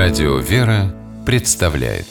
Радио «Вера» представляет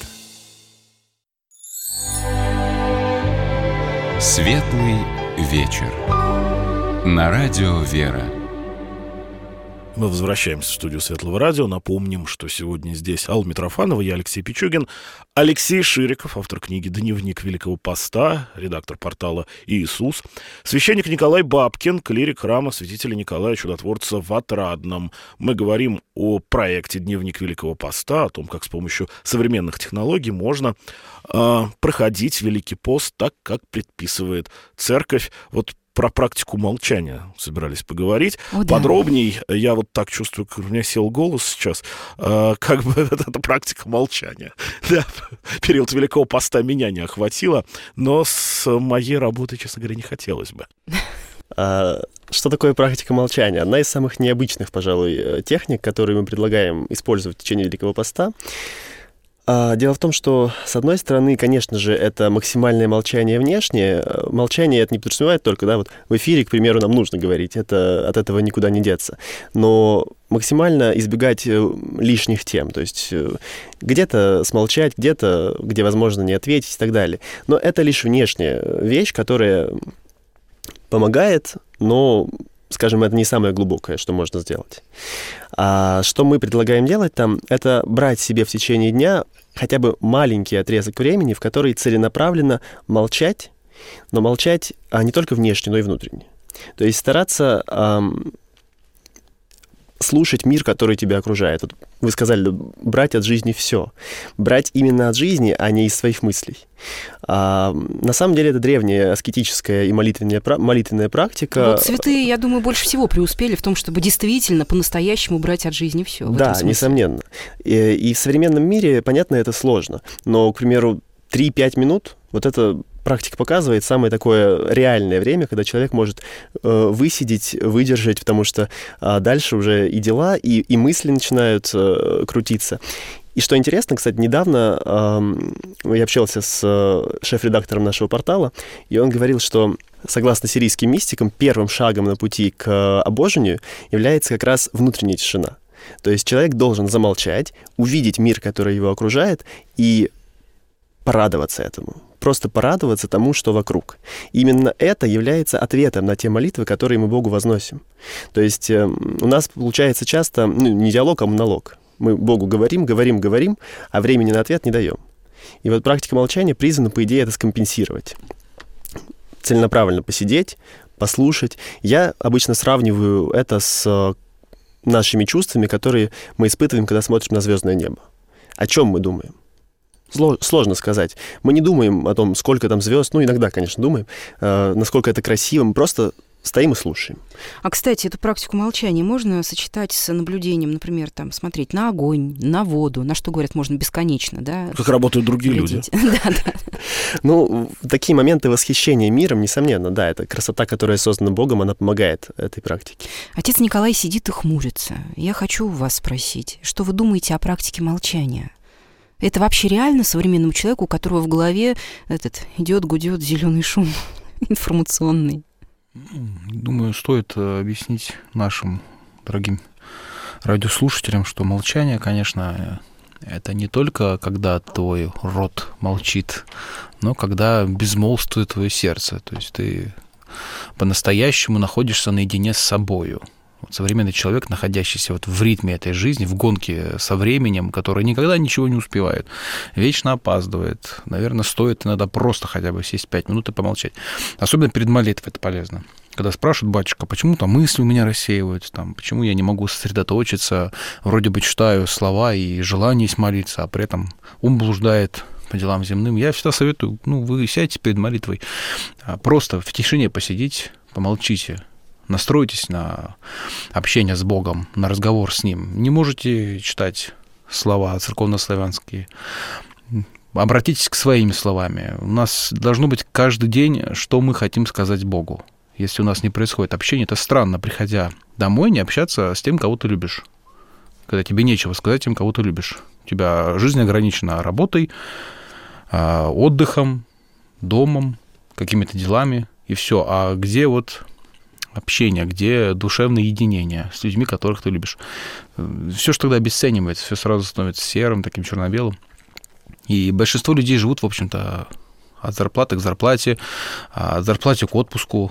Светлый вечер на Радио «Вера». Мы возвращаемся в студию Светлого радио. Напомним, что сегодня здесь Алла Митрофанова, я Алексей Пичугин, Алексей Шириков, автор книги «Дневник Великого Поста», редактор портала «Иисус», священник Николай Бабкин, клирик храма святителя Николая Чудотворца в Отрадном. Мы говорим о проекте «Дневник Великого Поста», о том, как с помощью современных технологий можно проходить Великий пост так, как предписывает Церковь. Вот про практику молчания собирались поговорить. Подробней. Я вот так чувствую, как у меня сел голос сейчас. Как бы это практика молчания. Да, период Великого Поста меня не охватило, но с моей работой, честно говоря, не хотелось бы. Что такое практика молчания? Одна из самых необычных, пожалуй, техник, которые мы предлагаем использовать в течение Великого Поста. Дело в том, что, с одной стороны, конечно же, это максимальное молчание внешнее. Молчание это не подразумевает только, да, вот в эфире, к примеру, нам нужно говорить, это от этого никуда не деться. Но максимально избегать лишних тем, то есть где-то смолчать, где-то, где возможно не ответить и так далее. Но это лишь внешняя вещь, которая помогает, но, скажем, это не самое глубокое, что можно сделать. А что мы предлагаем делать там, это брать себе в течение дня хотя бы маленький отрезок времени, в который целенаправленно молчать, но молчать не только внешне, но и внутренне. То есть стараться слушать мир, который тебя окружает. Вот вы сказали, брать от жизни все. Брать именно от жизни, а не из своих мыслей. На самом деле это древняя аскетическая и молитвенная практика. Вот святые, я думаю, больше всего преуспели в том, чтобы действительно по-настоящему брать от жизни все. Да, несомненно. И в современном мире, понятно, это сложно. Но, к примеру, 3-5 минут, вот это практика показывает самое такое реальное время, когда человек может высидеть, выдержать, потому что дальше уже и дела, и мысли начинают крутиться. И что интересно, кстати, недавно я общался с шеф-редактором нашего портала, и он говорил, что, согласно сирийским мистикам, первым шагом на пути к обожению является как раз внутренняя тишина. То есть человек должен замолчать, увидеть мир, который его окружает, и порадоваться этому. Просто порадоваться тому, что вокруг. И именно это является ответом на те молитвы, которые мы Богу возносим. То есть у нас получается часто не диалог, а монолог. Мы Богу говорим, а времени на ответ не даем. И вот практика молчания призвана, по идее, это скомпенсировать. Целенаправленно посидеть, послушать. Я обычно сравниваю это с нашими чувствами, которые мы испытываем, когда смотрим на звездное небо. О чем мы думаем? Сложно сказать. Мы не думаем о том, сколько там звезд, иногда, конечно, думаем, насколько это красиво, мы просто стоим и слушаем. А, кстати, эту практику молчания можно сочетать с наблюдением, например, там, смотреть на огонь, на воду, на что, говорят, можно бесконечно, да? Как работают другие люди. Да. Такие моменты восхищения миром, несомненно, да, это красота, которая создана Богом, она помогает этой практике. Отец Николай сидит и хмурится. Я хочу у вас спросить, что вы думаете о практике молчания? Это вообще реально современному человеку, у которого в голове гудет зеленый шум информационный? Думаю, стоит объяснить нашим дорогим радиослушателям, что молчание, конечно, это не только когда твой рот молчит, но когда безмолвствует твое сердце. То есть ты по-настоящему находишься наедине с собою. Современный человек, находящийся в ритме этой жизни, в гонке со временем, который никогда ничего не успевает, вечно опаздывает. Наверное, стоит иногда просто хотя бы сесть 5 минут и помолчать. Особенно перед молитвой это полезно. Когда спрашивают: батюшка, почему там мысли у меня рассеиваются, почему я не могу сосредоточиться, вроде бы читаю слова и желание есть молиться, а при этом ум блуждает по делам земным. Я всегда советую, вы сядьте перед молитвой, просто в тишине посидите, помолчите. Настройтесь на общение с Богом, на разговор с Ним. Не можете читать слова церковнославянские, обратитесь к своими словами. У нас должно быть каждый день, что мы хотим сказать Богу. Если у нас не происходит общение, это странно, приходя домой, не общаться с тем, кого ты любишь. Когда тебе нечего сказать тем, кого ты любишь. У тебя жизнь ограничена работой, отдыхом, домом, какими-то делами, и все. А где общение, где душевное единение с людьми, которых ты любишь. Все, что тогда обесценивается, все сразу становится серым, таким черно-белым. И большинство людей живут, в общем-то, от зарплаты к зарплате, от зарплаты к отпуску.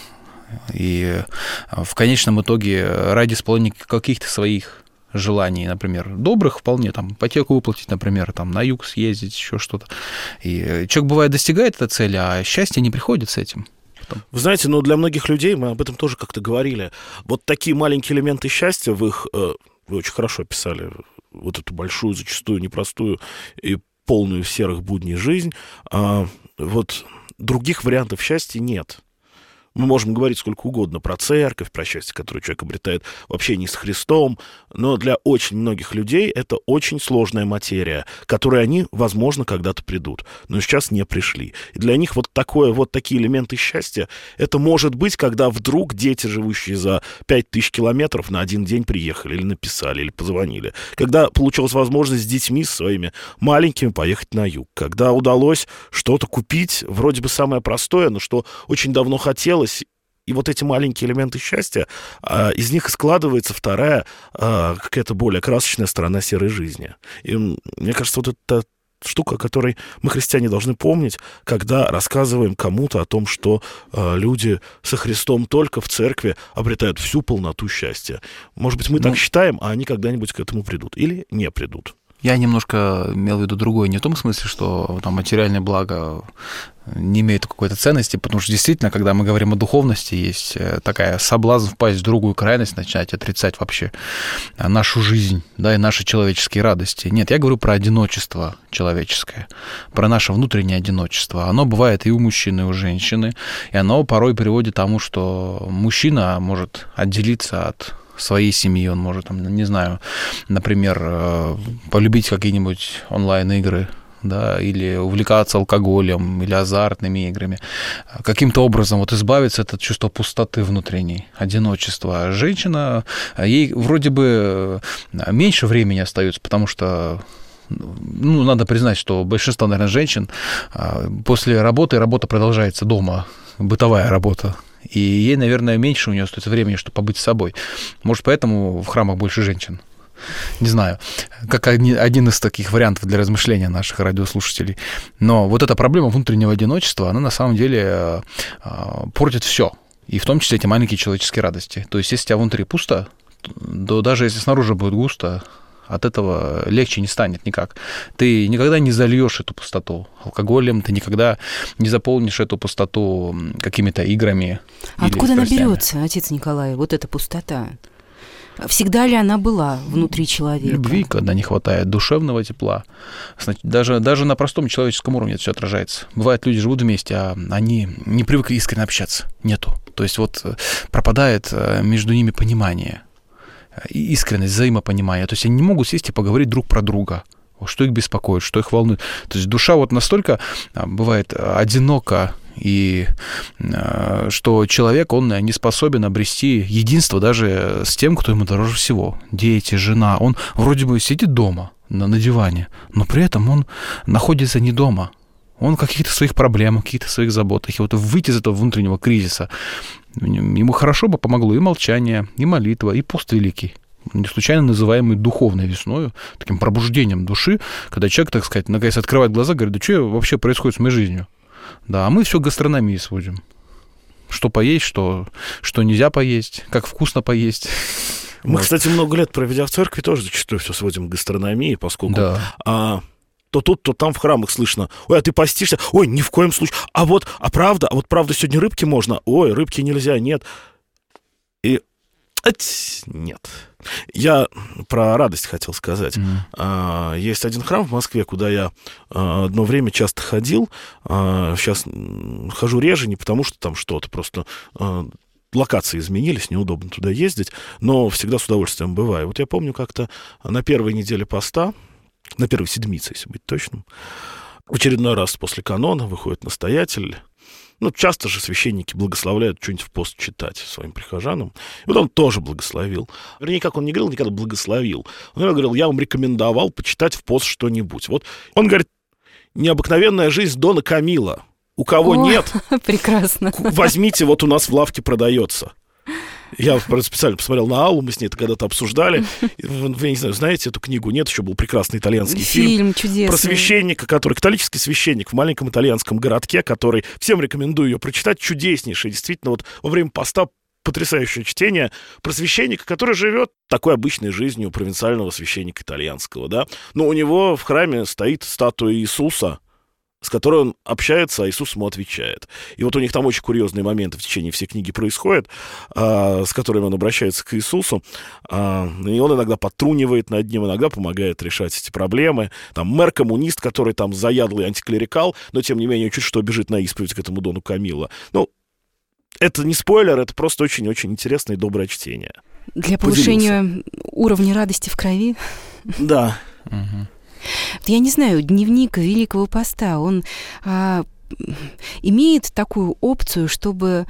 И в конечном итоге ради исполнения каких-то своих желаний, например, добрых вполне, там, ипотеку выплатить, например, там, на юг съездить, еще что-то. И человек, бывает, достигает этой цели, а счастье не приходит с этим. Вы знаете, но для многих людей, мы об этом тоже как-то говорили, вот такие маленькие элементы счастья в их... Вы очень хорошо описали вот эту большую, зачастую непростую и полную серых будней жизнь. Вот других вариантов счастья нет. Мы можем говорить сколько угодно про церковь, про счастье, которое человек обретает в общении с Христом, но для очень многих людей это очень сложная материя, к которой они, возможно, когда-то придут, но сейчас не пришли. И для них такие элементы счастья, это может быть, когда вдруг дети, живущие за 5000 километров, на один день приехали, или написали, или позвонили. Когда получилась возможность с детьми своими маленькими поехать на юг. Когда удалось что-то купить, вроде бы самое простое, но что очень давно хотелось. И вот эти маленькие элементы счастья, из них складывается вторая, какая-то более красочная сторона серой жизни. И мне кажется, вот это штука, о которой мы, христиане, должны помнить, когда рассказываем кому-то о том, что люди со Христом только в церкви обретают всю полноту счастья. Может быть, мы так считаем, а они когда-нибудь к этому придут или не придут. Я немножко имел в виду другое, не в том смысле, что там материальное благо не имеет какой-то ценности, потому что действительно, когда мы говорим о духовности, есть такая соблазн впасть в другую крайность, начать отрицать вообще нашу жизнь, да, и наши человеческие радости. Нет, я говорю про одиночество человеческое, про наше внутреннее одиночество. Оно бывает и у мужчины, и у женщины, и оно порой приводит к тому, что мужчина может отделиться от своей семьи, он может, там, не знаю, например, полюбить какие-нибудь онлайн-игры, да, или увлекаться алкоголем, или азартными играми, каким-то образом вот избавиться от этого чувства пустоты внутренней, одиночества. А женщина, ей вроде бы меньше времени остается, потому что надо признать, что большинство, наверное, женщин после работа продолжается дома, бытовая работа. И ей, наверное, меньше у нее остается времени, чтобы побыть с собой. Может, поэтому в храмах больше женщин. Не знаю, как один из таких вариантов для размышления наших радиослушателей. Но вот эта проблема внутреннего одиночества, она на самом деле портит все. И в том числе эти маленькие человеческие радости. То есть, если у тебя внутри пусто, то даже если снаружи будет густо, от этого легче не станет никак. Ты никогда не зальешь эту пустоту алкоголем, ты никогда не заполнишь эту пустоту какими-то играми. Откуда она берется, отец Николай, вот эта пустота? Всегда ли она была внутри человека? Любви, когда не хватает, душевного тепла. Даже на простом человеческом уровне это все отражается. Бывает, люди живут вместе, а они не привыкли искренне общаться. Нету. То есть вот пропадает между ними понимание, искренность, взаимопонимание. То есть они не могут сесть и поговорить друг про друга, что их беспокоит, что их волнует. То есть душа вот настолько бывает одинока, и что человек, он не способен обрести единство даже с тем, кто ему дороже всего. Дети, жена. Он вроде бы сидит дома на диване, но при этом он находится не дома. Он в каких-то своих проблемах, каких-то своих заботах. И вот выйти из этого внутреннего кризиса, ему хорошо бы помогло и молчание, и молитва, и пост великий, не случайно называемый духовной весною, таким пробуждением души, когда человек, так сказать, наконец открывает глаза, говорит, да что вообще происходит с моей жизнью? Да, а мы все к гастрономии сводим. Что поесть, что нельзя поесть, как вкусно поесть. Мы, кстати, много лет проведя в церкви, тоже зачастую все сводим к гастрономии, поскольку... Да. То тут, то там в храмах слышно: ой, а ты постишься? Ой, ни в коем случае. А правда сегодня рыбки можно? Ой, рыбки нельзя, нет. И нет. Я про радость хотел сказать. Есть один храм в Москве, куда я одно время часто ходил. Сейчас хожу реже, не потому что там что-то, просто локации изменились, неудобно туда ездить, но всегда с удовольствием бываю. Вот я помню как-то на первой неделе поста, на первой седмице, если быть точным, в очередной раз после канона выходит настоятель. Часто же священники благословляют что-нибудь в пост читать своим прихожанам. И вот он тоже благословил. Вернее, как он не говорил, никогда благословил. Он говорил: я вам рекомендовал почитать в пост что-нибудь. Вот он говорит: необыкновенная жизнь Дона Камила. У кого нет, прекрасно. Возьмите, вот у нас в лавке продается. Я специально посмотрел на Аллу, мы с ней это когда-то обсуждали. Вы, не знаю, знаете эту книгу? Нет, еще был прекрасный итальянский фильм чудесный. Про священника, католический священник в маленьком итальянском городке, который, всем рекомендую ее прочитать, чудеснейший. Действительно, вот во время поста потрясающее чтение про священника, который живет такой обычной жизнью провинциального священника итальянского, да. Но у него в храме стоит статуя Иисуса, с которой он общается, а Иисус ему отвечает. И вот у них там очень курьезные моменты в течение всей книги происходят, с которыми он обращается к Иисусу. И он иногда подтрунивает над ним, иногда помогает решать эти проблемы. Там мэр-коммунист, который там заядлый антиклерикал, но тем не менее чуть что бежит на исповедь к этому Дону Камилло. Ну, это не спойлер, это просто очень-очень интересное и доброе чтение. Для повышения уровня радости в крови? Да. Я не знаю, дневник Великого Поста, он имеет такую опцию, чтобы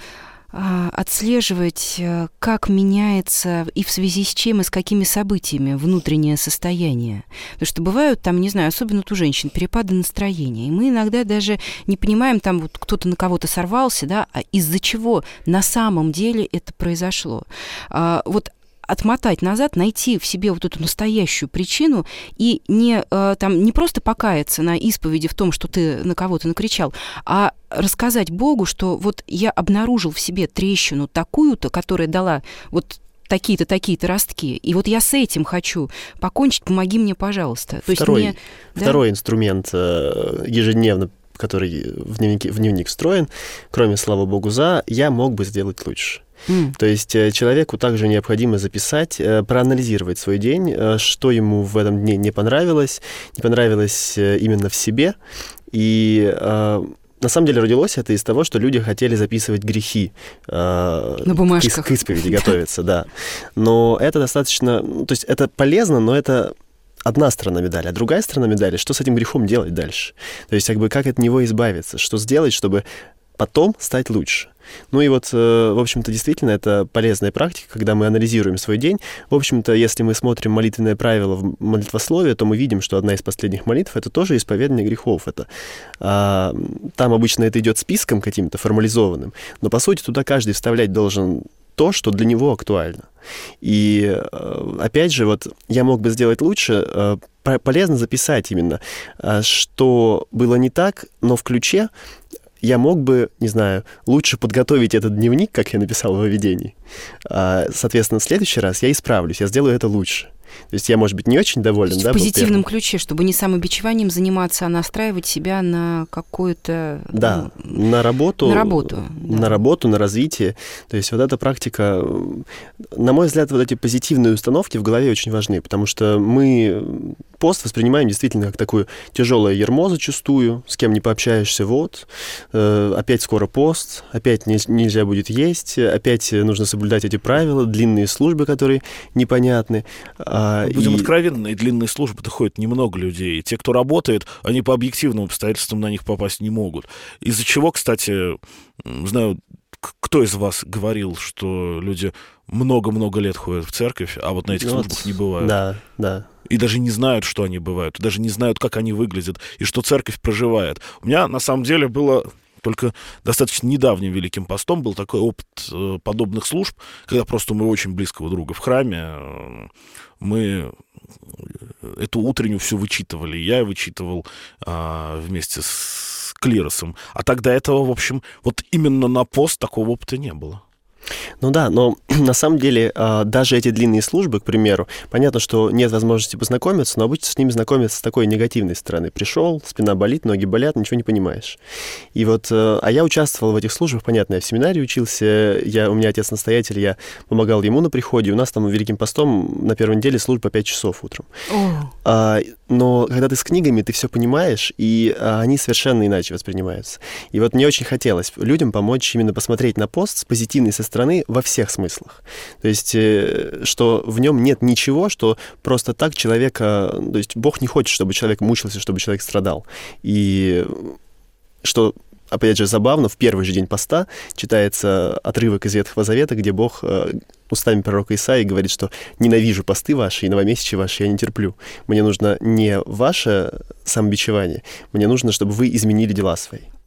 отслеживать, как меняется и в связи с чем, и с какими событиями внутреннее состояние. Потому что бывают там, не знаю, особенно у женщин, перепады настроения. И мы иногда даже не понимаем, там вот кто-то на кого-то сорвался, да, а из-за чего на самом деле это произошло. Вот отмотать назад, найти в себе вот эту настоящую причину и не просто покаяться на исповеди в том, что ты на кого-то накричал, а рассказать Богу, что вот я обнаружил в себе трещину такую-то, которая дала вот такие-то, такие-то ростки, и вот я с этим хочу покончить, помоги мне, пожалуйста. Второй инструмент ежедневно, который в дневник встроен, кроме «Слава Богу за», я мог бы сделать лучше. То есть человеку также необходимо записать, проанализировать свой день, что ему в этом дне не понравилось именно в себе. И на самом деле родилось это из того, что люди хотели записывать грехи. На бумажках. К исповеди готовиться, да. Но это достаточно... То есть это полезно, но это одна сторона медали. А другая сторона медали, что с этим грехом делать дальше? То есть как от него избавиться? Что сделать, чтобы потом стать лучше? Ну и вот, в общем-то, действительно, это полезная практика, когда мы анализируем свой день. В общем-то, если мы смотрим молитвенное правило в молитвословии, то мы видим, что одна из последних молитв — это тоже исповедание грехов. Там обычно это идет списком каким-то формализованным, но, по сути, туда каждый вставлять должен то, что для него актуально. И, опять же, вот я мог бы сделать лучше, полезно записать именно, что было не так, но в ключе я мог бы, не знаю, лучше подготовить этот дневник, как я написал в введении. Соответственно, в следующий раз я исправлюсь, я сделаю это лучше. То есть я, может быть, не очень доволен, да? В позитивном ключе, чтобы не самобичеванием заниматься, а настраивать себя на какую-то... Да, на работу, на развитие. То есть вот эта практика, на мой взгляд, вот эти позитивные установки в голове очень важны, потому что мы пост воспринимаем действительно как такую тяжелое ярмо зачастую, с кем не пообщаешься, вот, опять скоро пост, опять нельзя будет есть, опять нужно соблюдать эти правила, длинные службы, которые непонятны. Будем откровенны, длинные службы-то ходят немного людей. И те, кто работает, они по объективным обстоятельствам на них попасть не могут. Из-за чего, кстати, знаю, кто из вас говорил, что люди много-много лет ходят в церковь, а вот на этих службах не бывают? Да. И даже не знают, что они бывают, даже не знают, как они выглядят, и что церковь проживает. У меня, на самом деле, было... Только достаточно недавним Великим постом был такой опыт подобных служб, когда просто у моего очень близкого друга в храме мы эту утреннюю все вычитывали. Я вычитывал вместе с клиросом. А тогда этого, в общем, вот именно на пост такого опыта не было. Ну да, но на самом деле даже эти длинные службы, к примеру, понятно, что нет возможности познакомиться, но обычно с ними знакомятся с такой негативной стороны. Пришел, спина болит, ноги болят, ничего не понимаешь. И вот, а я участвовал в этих службах, понятно, я в семинарии учился, у меня отец-настоятель, я помогал ему на приходе, у нас там Великим постом на первой неделе служба 5 часов утром. Но когда ты с книгами, ты все понимаешь, и они совершенно иначе воспринимаются. И вот мне очень хотелось людям помочь именно посмотреть на пост с позитивной стороны во всех смыслах. То есть, что в нем нет ничего, что просто так человека... То есть Бог не хочет, чтобы человек мучился, чтобы человек страдал. И что, опять же, забавно, в первый же день поста читается отрывок из Ветхого Завета, где Бог устами пророка Исаии говорит, что «ненавижу посты ваши и новомесячья ваши я не терплю». Мне нужно не ваше самобичевание, мне нужно, чтобы вы изменили дела свои.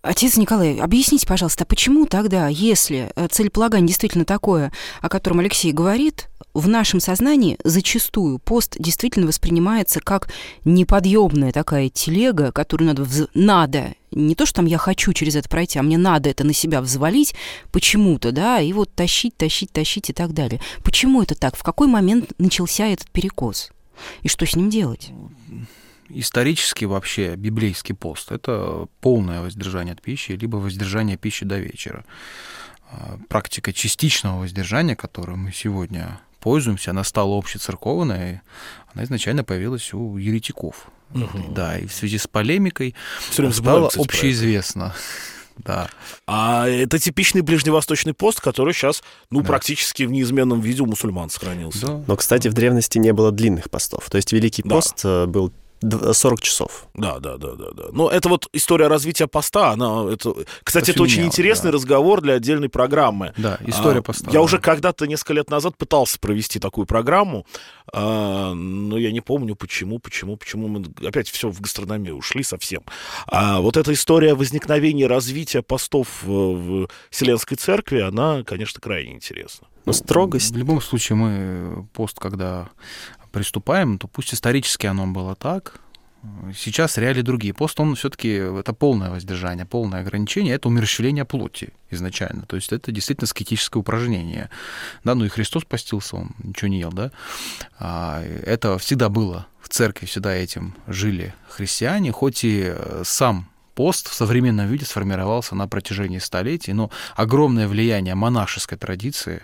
Отец Николай, объясните, пожалуйста, почему тогда, если целеполагание действительно такое, о котором Алексей говорит, в нашем сознании зачастую пост действительно воспринимается как неподъемная такая телега, которую надо, не то, что там я хочу через это пройти, а мне надо это на себя взвалить почему-то, да, и вот тащить и так далее. Почему это так? В какой момент начался этот перекос? И что с ним делать? Исторически вообще библейский пост – это полное воздержание от пищи, либо воздержание пищи до вечера. Практика частичного воздержания, которой мы сегодня пользуемся, она стала общецерковной, она изначально появилась у еретиков. Да, и в связи с полемикой стало общеизвестно. Да. А это типичный ближневосточный пост, который сейчас, практически в неизменном виде у мусульман сохранился. Да. Но, кстати, в древности не было длинных постов. То есть Великий пост был 40 часов. Да. Но это вот история развития поста, кстати, это очень интересный разговор для отдельной программы. Да, история поста. Я уже когда-то несколько лет назад пытался провести такую программу, но я не помню, почему мы опять все в гастрономию ушли совсем. Вот эта история возникновения и развития постов в Вселенской Церкви, она, конечно, крайне интересна. Но строгость... В любом случае, мы пост, когда приступаем, то пусть исторически оно было так, сейчас реалии другие. Пост, он все-таки это полное воздержание, полное ограничение, это умерщвление плоти изначально. То есть это действительно аскетическое упражнение. Да, и Христос постился, он ничего не ел, да. Это всегда было в церкви, всегда этим жили христиане, хоть и сам пост в современном виде сформировался на протяжении столетий, но огромное влияние монашеской традиции,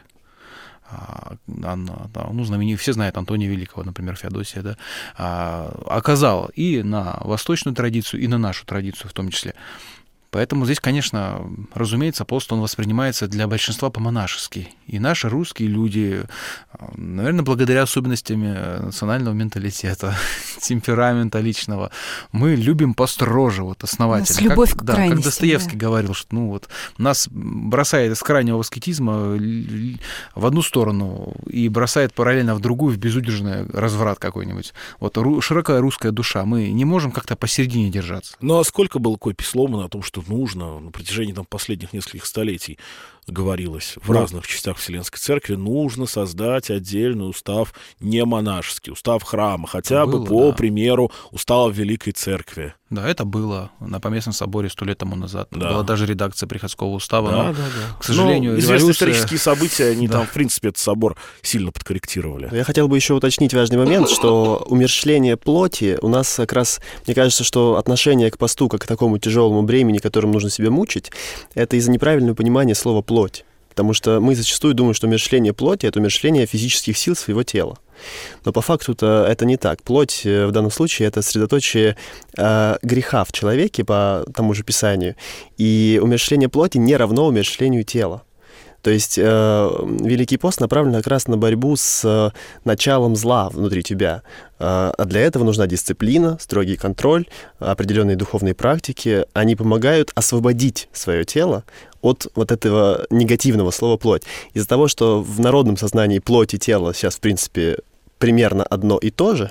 все знают Антония Великого, например, Феодосия, да, оказала и на восточную традицию, и на нашу традицию в том числе. Поэтому здесь, конечно, разумеется, пост, он воспринимается для большинства по-монашески. И наши русские люди, наверное, благодаря особенностям национального менталитета, темперамента личного, мы любим построже, основательно. С любовь к крайности. Как Достоевский говорил, что нас бросает из крайнего аскетизма в одну сторону и бросает параллельно в другую, в безудержный разврат какой-нибудь. Широкая русская душа, мы не можем как-то посередине держаться. Ну а сколько было копий сломано о том, что нужно на протяжении последних нескольких столетий говорилось в разных частях Вселенской Церкви, нужно создать отдельный устав не монашеский, устав храма, хотя бы по примеру устава Великой Церкви. Да, это было на Поместном соборе 100 лет тому назад. Да. Была даже редакция приходского устава, но, к сожалению, известные исторические события, они там, в принципе, этот собор сильно подкорректировали. Я хотел бы еще уточнить важный момент, что умерщвление плоти у нас как раз, мне кажется, что отношение к посту как к такому тяжелому бремени, которым нужно себя мучить, это из-за неправильного понимания слова «плоть». Потому что мы зачастую думаем, что умерщвление плоти – это умерщвление физических сил своего тела. Но по факту-то это не так. Плоть в данном случае – это средоточие греха в человеке по тому же Писанию. И умерщвление плоти не равно умерщвлению тела. То есть Великий пост направлен как раз на борьбу с началом зла внутри тебя. А для этого нужна дисциплина, строгий контроль, определенные духовные практики. Они помогают освободить свое тело от этого негативного слова «плоть». Из-за того, что в народном сознании плоть и тело сейчас, в принципе, примерно одно и то же,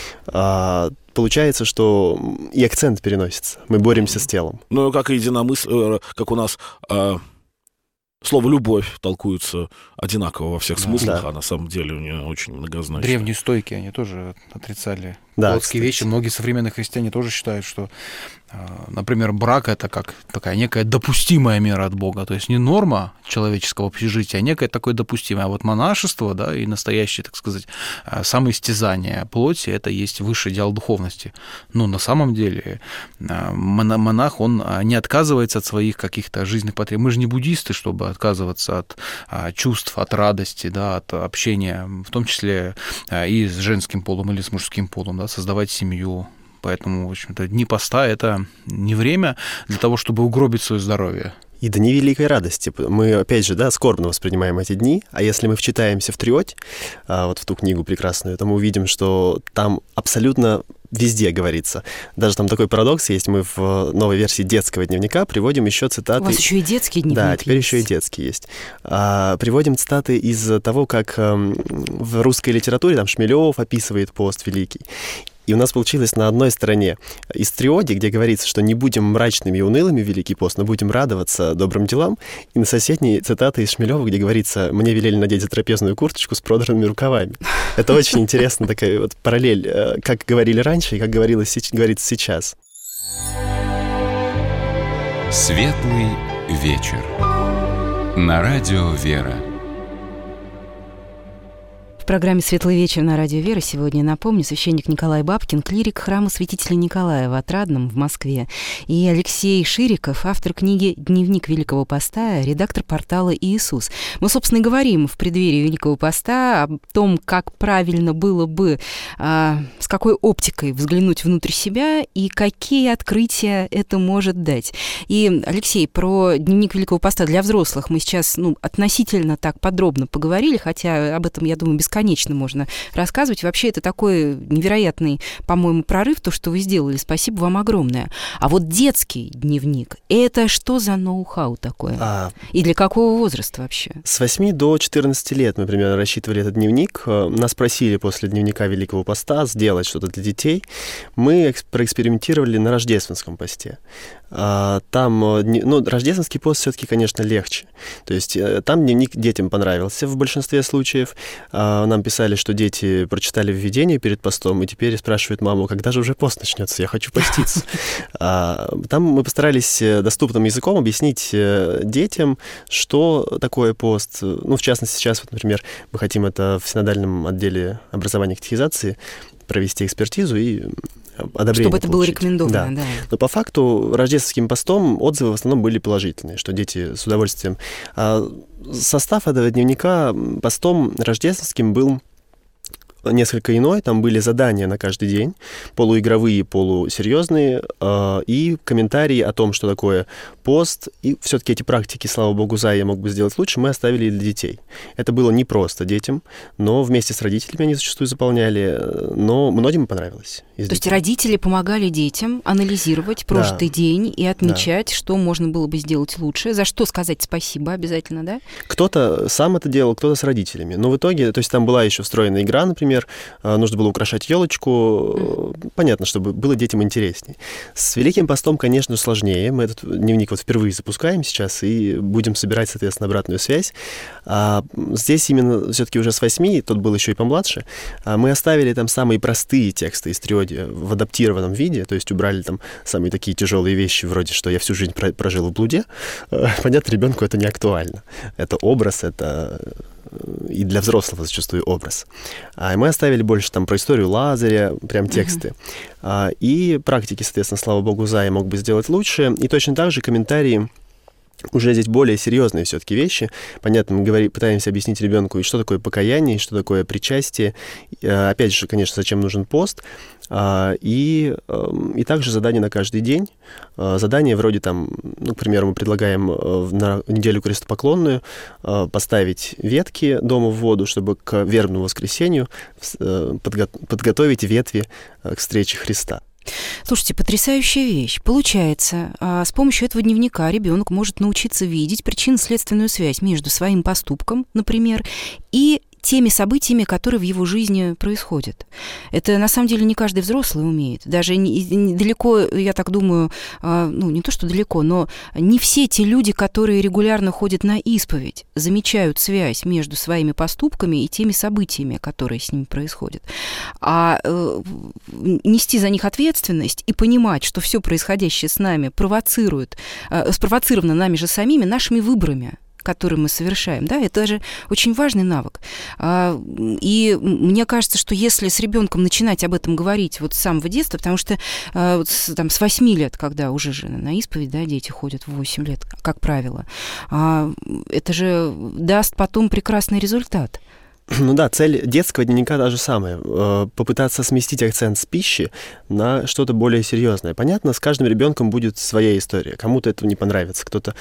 получается, что и акцент переносится. Мы боремся с телом. Ну, как и единомыслие, как у нас... Слово «любовь» толкуется одинаково во всех смыслах, а на самом деле у нее очень многозначно. Древние стойки, они тоже отрицали плотские вещи. Многие современные христиане тоже считают, что, например, брак — это как такая некая допустимая мера от Бога. То есть не норма человеческого общежития, а некое такое допустимое. А вот монашество, да, и настоящее, так сказать, самоистязание плоти — это есть высший идеал духовности. Но на самом деле монах, он не отказывается от своих каких-то жизненных потребностей. Мы же не буддисты, чтобы отказываться от чувств, от радости, да, от общения, в том числе и с женским полом или с мужским полом, да, создавать семью. Поэтому, в общем-то, дни поста — это не время для того, чтобы угробить свое здоровье. И дни великой радости. Мы, опять же, скорбно воспринимаем эти дни, а если мы вчитаемся в Триоть, вот в ту книгу прекрасную, то мы увидим, что там абсолютно везде говорится. Даже там такой парадокс есть. Мы в новой версии детского дневника приводим еще цитаты... У вас еще и детские дневники Да, теперь еще и детские есть. Приводим цитаты из того, как в русской литературе там Шмелев описывает пост великий. И у нас получилось на одной стороне истриоди, где говорится, что не будем мрачными и унылыми в Великий пост, но будем радоваться добрым делам. И на соседней цитата из Шмелева, где говорится: «Мне велели надеть затрапезную курточку с продранными рукавами». Это очень интересно, такая вот параллель, как говорили раньше и как говорится сейчас. Светлый вечер. На радио «Вера». В программе «Светлый вечер» на радио «Вера» сегодня, напомню, священник Николай Бабкин, клирик храма святителя Николая в Отрадном в Москве, и Алексей Шириков, автор книги «Дневник Великого Поста», редактор портала «Иисус». Мы, собственно, и говорим в преддверии Великого Поста о том, как правильно было бы, с какой оптикой взглянуть внутрь себя и какие открытия это может дать. И, Алексей, про «Дневник Великого Поста» для взрослых мы сейчас относительно так подробно поговорили, хотя об этом, я думаю, бесконечно можно рассказывать. Вообще, это такой невероятный, по-моему, прорыв, то, что вы сделали. Спасибо вам огромное. А вот детский дневник, это что за ноу-хау такое? И для какого возраста вообще? С 8 до 14 лет мы примерно рассчитывали этот дневник. Нас просили после дневника Великого Поста сделать что-то для детей. Мы проэкспериментировали на рождественском посте. Там, рождественский пост все-таки, конечно, легче. То есть там дневник детям понравился в большинстве случаев. Нам писали, что дети прочитали введение перед постом и теперь спрашивают маму: когда же уже пост начнется, я хочу поститься. Там мы постарались доступным языком объяснить детям, что такое пост. В частности, сейчас, например, мы хотим это в синодальном отделе образования и катехизации провести экспертизу и одобрение чтобы это получить. было рекомендовано, да. Но по факту рождественским постом отзывы в основном были положительные, что дети с удовольствием. Состав этого дневника постом рождественским был несколько иной. Там были задания на каждый день, полуигровые, полусерьезные, и комментарии о том, что такое пост. И все-таки эти практики, слава богу, я мог бы сделать лучше, мы оставили для детей. Это было не просто детям, но вместе с родителями они зачастую заполняли, но многим понравилось. То есть родители помогали детям анализировать прожитый день и отмечать, что можно было бы сделать лучше, за что сказать спасибо обязательно, да? Кто-то сам это делал, кто-то с родителями. Но в итоге, то есть там была еще встроенная игра, например, нужно было украшать елочку. Понятно, чтобы было детям интересней. С Великим постом, конечно, сложнее. Мы этот дневник впервые запускаем сейчас и будем собирать, соответственно, обратную связь. Здесь именно все-таки уже с 8, тот был еще и помладше, мы оставили там самые простые тексты из триоди в адаптированном виде, то есть убрали там самые такие тяжелые вещи, вроде что я всю жизнь прожил в блуде. Понятно, ребенку это не актуально. Это образ, это и для взрослого зачастую образ. Мы оставили больше там про историю Лазаря, прям тексты. И практики, соответственно, слава богу, я мог бы сделать лучше. И точно так же комментарии уже здесь более серьезные все-таки вещи. Понятно, мы пытаемся объяснить ребенку, и что такое покаяние, и что такое причастие. Опять же, конечно, зачем нужен пост. И также задания на каждый день. Задания вроде там, к примеру, мы предлагаем на неделю крестопоклонную поставить ветки дома в воду, чтобы к вербному воскресенью подготовить ветви к встрече Христа. Слушайте, потрясающая вещь. Получается, с помощью этого дневника ребенок может научиться видеть причинно-следственную связь между своим поступком, например, и теми событиями, которые в его жизни происходят. Это, на самом деле, не каждый взрослый умеет. Даже далеко, я так думаю, не то, что далеко, но не все те люди, которые регулярно ходят на исповедь, замечают связь между своими поступками и теми событиями, которые с ними происходят. А нести за них ответственность и понимать, что все происходящее с нами спровоцировано нами же самими, нашими выборами, которые мы совершаем, да, это же очень важный навык. И мне кажется, что если с ребенком начинать об этом говорить вот с самого детства, потому что с 8 лет, когда уже же на исповедь, да, дети ходят в 8 лет, как правило, это же даст потом прекрасный результат. Цель детского дневника та же самая. Попытаться сместить акцент с пищи на что-то более серьезное. Понятно, с каждым ребенком будет своя история. Кому-то это не понравится, кто-то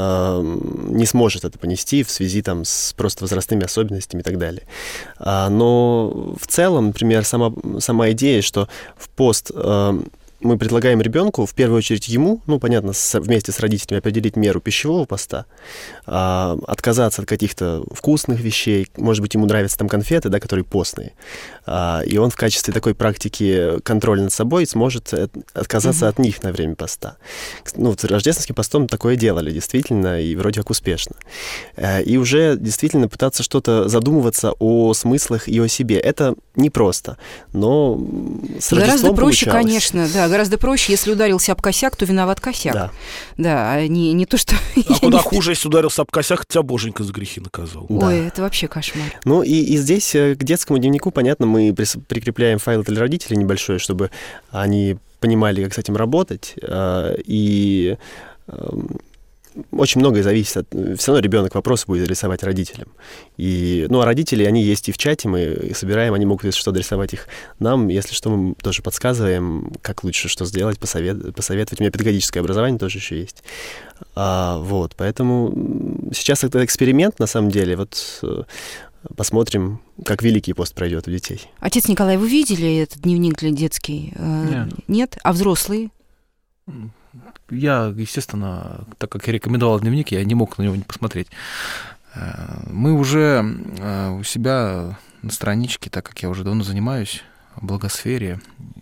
не сможет это понести в связи с просто возрастными особенностями и так далее. Но в целом, например, сама идея, что в пост мы предлагаем ребенку, в первую очередь ему, понятно, вместе с родителями определить меру пищевого поста, отказаться от каких-то вкусных вещей, может быть, ему нравятся там конфеты, да, которые постные, и он в качестве такой практики контроля над собой сможет отказаться от них на время поста. С рождественским постом такое делали действительно, и вроде как успешно. И уже действительно пытаться что-то задумываться о смыслах и о себе. Это непросто, но с Рождеством гораздо проще, получалось. Конечно, да, гораздо проще, если ударился об косяк, то виноват косяк. Да, а не то, что... Куда хуже, если ударился об косяк, тебя боженька за грехи наказал. Да. Ой, это вообще кошмар. И здесь к детскому дневнику, понятно, мы прикрепляем файл для родителей небольшой, чтобы они понимали, как с этим работать, и очень многое зависит от... Все равно ребенок вопросы будет рисовать родителям. А родители, они есть и в чате, мы собираем, они могут, если что, дорисовать их нам. Если что, мы тоже подсказываем, как лучше что сделать, посоветовать. У меня педагогическое образование тоже еще есть. Поэтому сейчас это эксперимент, на самом деле. Посмотрим, как Великий пост пройдет у детей. Отец Николай, вы видели этот дневник для детский? Нет? А взрослые? Я, естественно, так как я рекомендовал дневник, я не мог на него не посмотреть. Мы уже у себя на страничке, так как я уже давно занимаюсь в благосфере,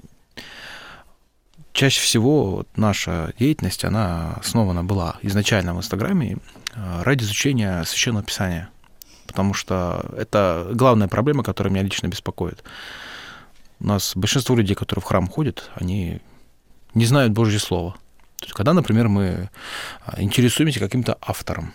чаще всего наша деятельность, она основана была изначально в Инстаграме ради изучения Священного Писания, потому что это главная проблема, которая меня лично беспокоит. У нас большинство людей, которые в храм ходят, они не знают Божье Слово. То есть, когда, например, мы интересуемся каким-то автором,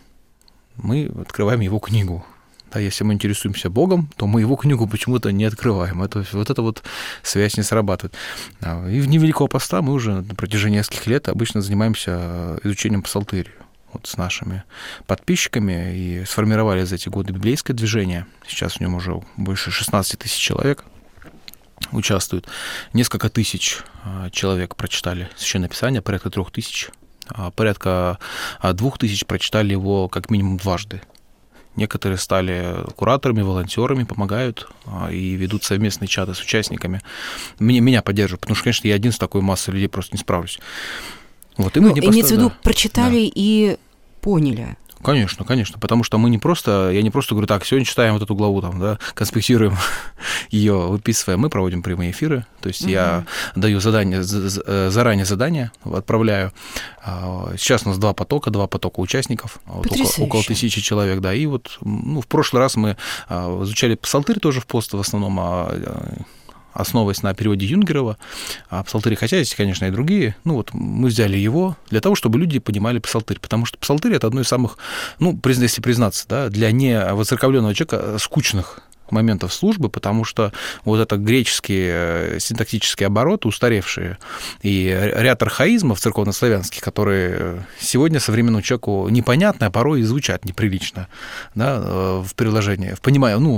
мы открываем его книгу. Да, если мы интересуемся Богом, то мы его книгу почему-то не открываем. Эта связь не срабатывает. И в дни Великого Поста мы уже на протяжении нескольких лет обычно занимаемся изучением псалтырия с нашими подписчиками и сформировали за эти годы библейское движение. Сейчас в нем уже больше 16 тысяч человек участвуют. Несколько тысяч человек прочитали Священное Писание, порядка 3000. Порядка 2000 прочитали его как минимум дважды. Некоторые стали кураторами, волонтерами, помогают и ведут совместные чаты с участниками. Меня поддерживают, потому что, конечно, я один с такой массой людей просто не справлюсь. Имеется в виду, прочитали и поняли. Конечно, потому что я не просто говорю, так, сегодня читаем вот эту главу, конспектируем ее, выписываем, мы проводим прямые эфиры, то есть я даю заранее задания, отправляю. Сейчас у нас два потока участников, около 1000 человек, да, и в прошлый раз мы изучали псалтырь тоже в пост, в основном, основываясь на переводе Юнгерова, псалтырь, хотя есть, конечно, и другие. Мы взяли его для того, чтобы люди понимали псалтырь, потому что псалтырь — это одно из самых, если признаться, да, для невоцерковленного человека скучных моментов службы, потому что это греческие синтактические обороты, устаревшие, и ряд архаизмов церковнославянских, которые сегодня современному человеку непонятны, а порой и звучат неприлично, да, в приложении, в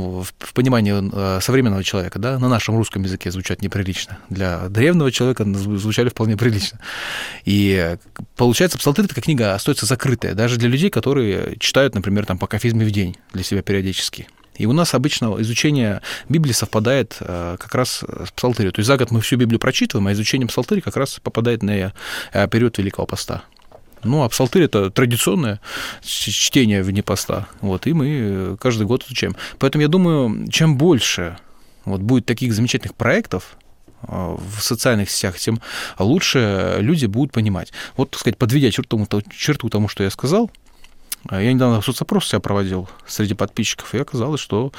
понимании современного человека, да, на нашем русском языке звучат неприлично, для древнего человека звучали вполне прилично. И получается, псалтырь — такая книга остается закрытая, даже для людей, которые читают, например, по кафизме в день для себя периодически. И у нас обычно изучение Библии совпадает как раз с псалтырем. То есть за год мы всю Библию прочитываем, а изучение псалтыря как раз попадает на период Великого Поста. А псалтырь — это традиционное чтение в дни поста. И мы каждый год изучаем. Поэтому я думаю, чем больше будет таких замечательных проектов в социальных сетях, тем лучше люди будут понимать. Подведя черту тому, что я сказал, я недавно соцопрос себя проводил среди подписчиков, и оказалось, что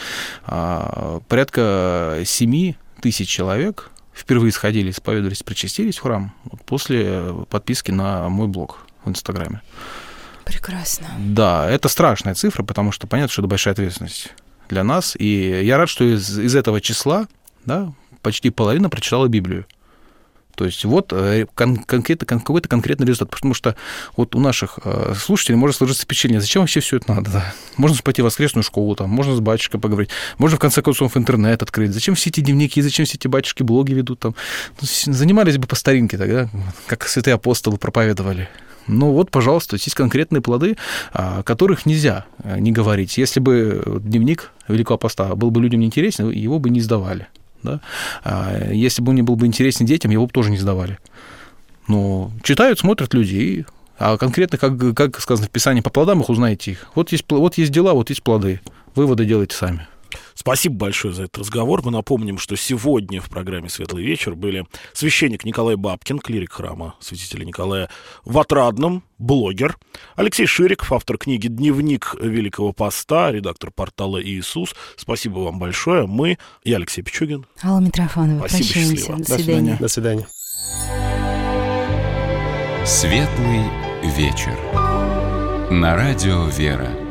порядка 7000 человек впервые сходили, исповедовались, причастились в храм после подписки на мой блог в Инстаграме. Прекрасно. Да, это страшная цифра, потому что понятно, что это большая ответственность для нас, и я рад, что из этого числа, да, почти половина прочитала Библию. То есть какой-то конкретный результат. Потому что у наших слушателей может сложиться впечатление, зачем вообще все это надо? Да? Можно же пойти в воскресную школу, можно с батюшкой поговорить, можно в конце концов интернет открыть. Зачем все эти дневники, зачем все эти батюшки блоги ведут? Занимались бы по старинке тогда, как святые апостолы проповедовали. Пожалуйста, есть конкретные плоды, о которых нельзя не говорить. Если бы дневник Великого Поста был бы людям неинтересен, его бы не издавали. Да? Если бы он не был бы интересен детям, его бы тоже не сдавали. Но читают, смотрят люди, а конкретно, как сказано в Писании, по плодам их узнаете их. Вот есть дела, вот есть плоды. Выводы делайте сами. Спасибо большое за этот разговор. Мы напомним, что сегодня в программе «Светлый вечер» были священник Николай Бабкин, клирик храма святителя Николая в Отрадном, блогер, Алексей Шириков, автор книги «Дневник Великого Поста», редактор портала «Иисус». Спасибо вам большое. Мы и Алексей Пичугин. Алла Митрофанова. Спасибо, Прощаемся. счастливо. До свидания. До свидания. «Светлый вечер» на радио «Вера».